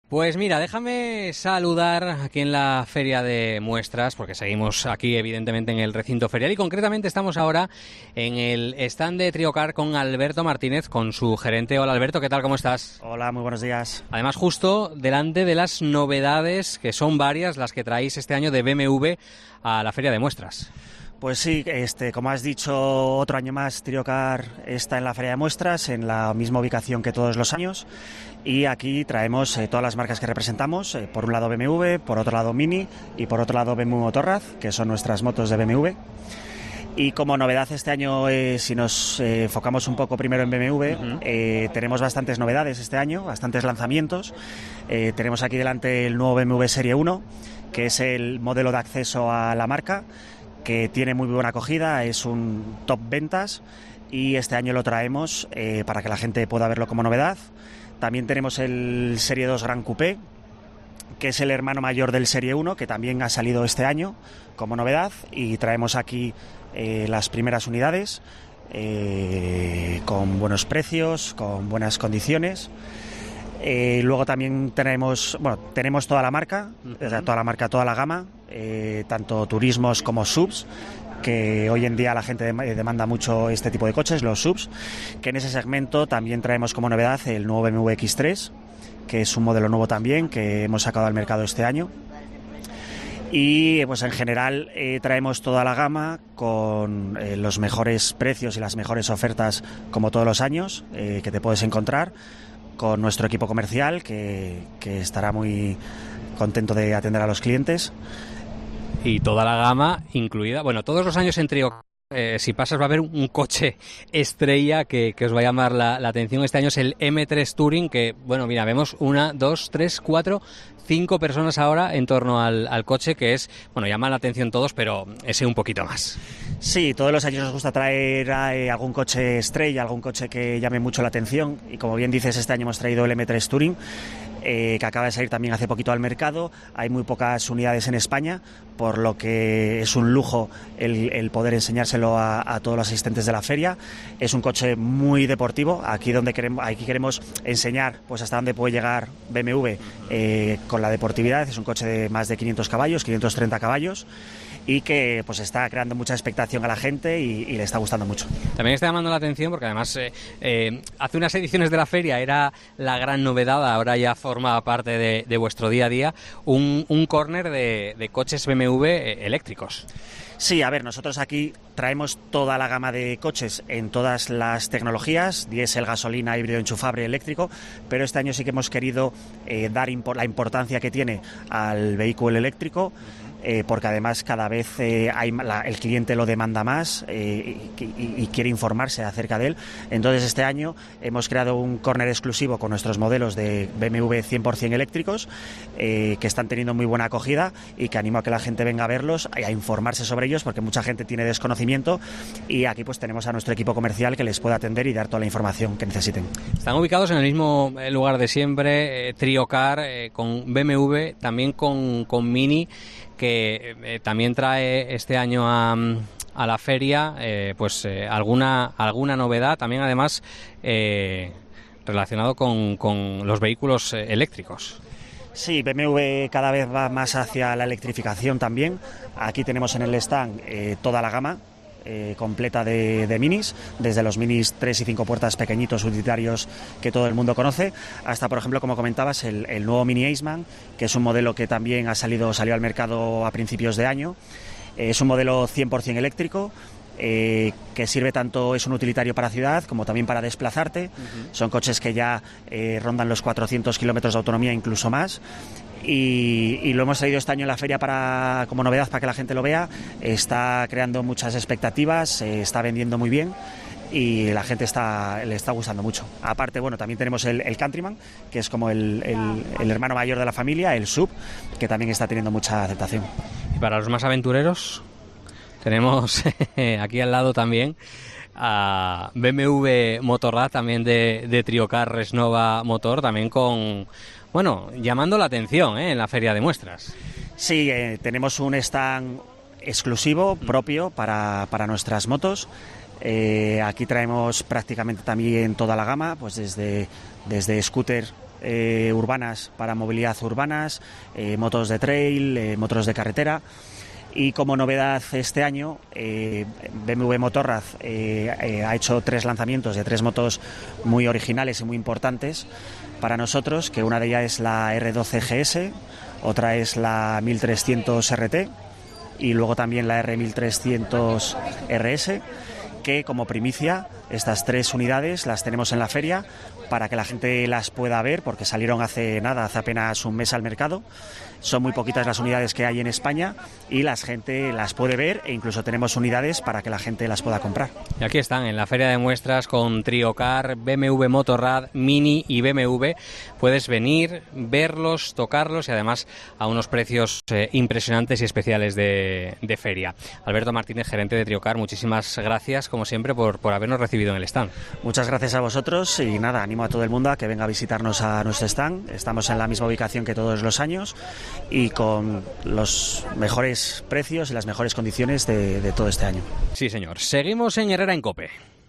Pues mira, déjame saludar aquí en la Feria de Muestras, porque seguimos aquí evidentemente en el recinto ferial y concretamente estamos ahora en el stand de Triocar con Alberto Martínez, con su gerente. Hola Alberto, ¿qué tal? ¿Cómo estás? Hola, muy buenos días. Además, justo delante de las novedades, que son varias las que traéis este año de BMW a la Feria de Muestras. Pues sí, como has dicho, otro año más Triocar está en la Feria de Muestras, en la misma ubicación que todos los años, y aquí traemos todas las marcas que representamos, por un lado BMW, por otro lado Mini y por otro lado BMW Motorrad, que son nuestras motos de BMW. Y como novedad este año, si nos enfocamos un poco primero en BMW, tenemos bastantes novedades este año, bastantes lanzamientos. Tenemos aquí delante el nuevo BMW Serie 1, que es el modelo de acceso a la marca, que tiene muy buena acogida, es un top ventas y este año lo traemos para que la gente pueda verlo como novedad. También tenemos el Serie 2 Gran Coupé, que es el hermano mayor del Serie 1, que también ha salido este año como novedad, y traemos aquí las primeras unidades con buenos precios, con buenas condiciones. Luego también tenemos toda la marca, toda la gama, tanto turismos como subs, que hoy en día la gente demanda mucho este tipo de coches, los subs, que en ese segmento también traemos como novedad el nuevo BMW X3, que es un modelo nuevo también que hemos sacado al mercado este año. Y pues en general traemos toda la gama con los mejores precios y las mejores ofertas como todos los años que te puedes encontrar, con nuestro equipo comercial que estará muy contento de atender a los clientes. Y toda la gama incluida, bueno, todos los años en Triocar, si pasas va a haber un coche estrella que os va a llamar la atención. Este año es el M3 Touring, que, bueno, mira, vemos 1, 2, 3, 4, 5 personas ahora en torno al coche, que es, bueno, llama la atención todos, pero ese un poquito más. Sí, todos los años nos gusta traer algún coche estrella, algún coche que llame mucho la atención, y como bien dices, este año hemos traído el M3 Touring, que acaba de salir también hace poquito al mercado. Hay muy pocas unidades en España, por lo que es un lujo el poder enseñárselo a todos los asistentes de la feria. Es un coche muy deportivo, aquí queremos enseñar pues hasta dónde puede llegar BMW con la deportividad. Es un coche de más de 500 caballos, 530 caballos, y que pues está creando mucha expectación a la gente y le está gustando mucho. También está llamando la atención porque además hace unas ediciones de la feria era la gran novedad, ahora ya forma parte de vuestro día a día, un córner de coches BMW eléctricos. Sí, a ver, nosotros aquí traemos toda la gama de coches en todas las tecnologías, diésel, gasolina, híbrido, enchufable, eléctrico, pero este año sí que hemos querido dar la importancia que tiene al vehículo eléctrico, porque además cada vez el cliente lo demanda más y quiere informarse acerca de él. Entonces este año hemos creado un córner exclusivo con nuestros modelos de BMW 100% eléctricos, que están teniendo muy buena acogida y que animo a que la gente venga a verlos y a informarse sobre ellos, porque mucha gente tiene desconocimiento, y aquí pues tenemos a nuestro equipo comercial que les puede atender y dar toda la información que necesiten. Están ubicados en el mismo lugar de siempre, Triocar, con BMW, también con Mini, que también trae este año a la feria alguna novedad, también además relacionado con los vehículos eléctricos. Sí, BMW cada vez va más hacia la electrificación también. Aquí tenemos en el stand toda la gama completa de minis, desde los minis 3 y 5 puertas pequeñitos utilitarios que todo el mundo conoce, hasta, por ejemplo, como comentabas, el nuevo Mini Aceman, que es un modelo que también salió al mercado a principios de año. Es un modelo 100% eléctrico, que sirve tanto, es un utilitario para ciudad como también para desplazarte. Son coches que ya rondan los 400 kilómetros de autonomía, incluso más. Y lo hemos traído este año en la feria como novedad para que la gente lo vea. Está creando muchas expectativas, se está vendiendo muy bien y la gente le está gustando mucho. Aparte, bueno, también tenemos el Countryman, que es como el hermano mayor de la familia, el SUV, que también está teniendo mucha aceptación. ¿Y para los más aventureros? Tenemos aquí al lado también a BMW Motorrad, también de Triocar Resnova Motor, también llamando la atención en la feria de muestras. Sí, tenemos un stand exclusivo propio para nuestras motos. Aquí traemos prácticamente también toda la gama, pues desde scooter urbanas para movilidad urbanas, motos de trail, motos de carretera. Y como novedad este año, BMW Motorrad ha hecho 3 lanzamientos de 3 motos muy originales y muy importantes para nosotros, que una de ellas es la R12 GS, otra es la 1300 RT y luego también la R1300 RS, que como primicia estas 3 unidades las tenemos en la feria para que la gente las pueda ver, porque salieron hace apenas un mes al mercado. Son muy poquitas las unidades que hay en España y la gente las puede ver, e incluso tenemos unidades para que la gente las pueda comprar. Y aquí están, en la feria de muestras con Triocar, BMW Motorrad, Mini y BMW. Puedes venir, verlos, tocarlos y además a unos precios impresionantes y especiales de feria. Alberto Martínez, gerente de Triocar, muchísimas gracias, como siempre, por habernos recibido en el stand. Muchas gracias a vosotros y nada, animo a todo el mundo a que venga a visitarnos a nuestro stand. Estamos en la misma ubicación que todos los años y con los mejores precios y las mejores condiciones de todo este año. Sí, señor. Seguimos en Herrera en COPE.